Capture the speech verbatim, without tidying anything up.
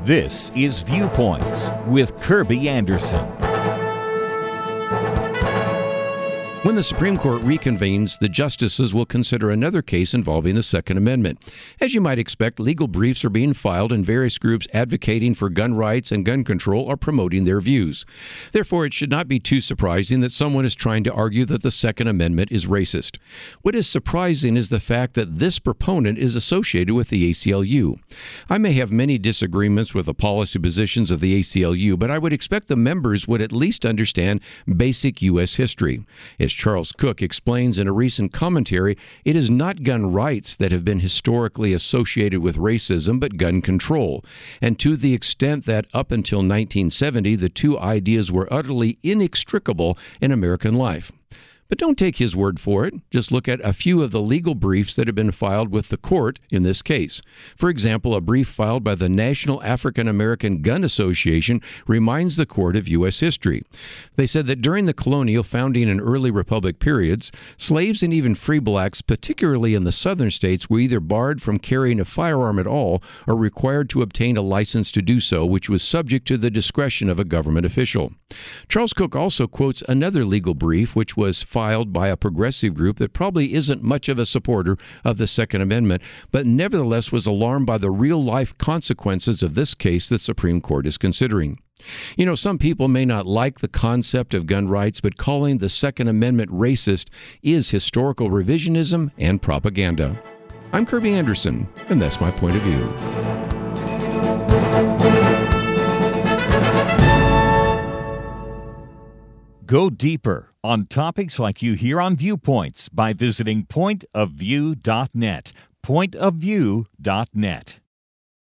This is Viewpoints with Kirby Anderson. When the Supreme Court reconvenes, the justices will consider another case involving the Second Amendment. As you might expect, legal briefs are being filed and various groups advocating for gun rights and gun control are promoting their views. Therefore, it should not be too surprising that someone is trying to argue that the Second Amendment is racist. What is surprising is the fact that this proponent is associated with the A C L U. I may have many disagreements with the policy positions of the A C L U, but I would expect the members would at least understand basic U S history. As Charles Cook explains in a recent commentary, it is not gun rights that have been historically associated with racism, but gun control. And to the extent that up until nineteen seventy, the two ideas were utterly inextricable in American life. But don't take his word for it. Just look at a few of the legal briefs that have been filed with the court in this case. For example, a brief filed by the National African American Gun Association reminds the court of U S history. They said that during the colonial, founding, and early republic periods, slaves and even free blacks, particularly in the southern states, were either barred from carrying a firearm at all or required to obtain a license to do so, which was subject to the discretion of a government official. Charles Cook also quotes another legal brief, which was filed by a progressive group that probably isn't much of a supporter of the Second Amendment, but nevertheless was alarmed by the real-life consequences of this case the Supreme Court is considering. You know, some people may not like the concept of gun rights, but calling the Second Amendment racist is historical revisionism and propaganda. I'm Kirby Anderson, and that's my point of view. Go deeper on topics like you hear on Viewpoints by visiting point of view dot net. point of view dot net.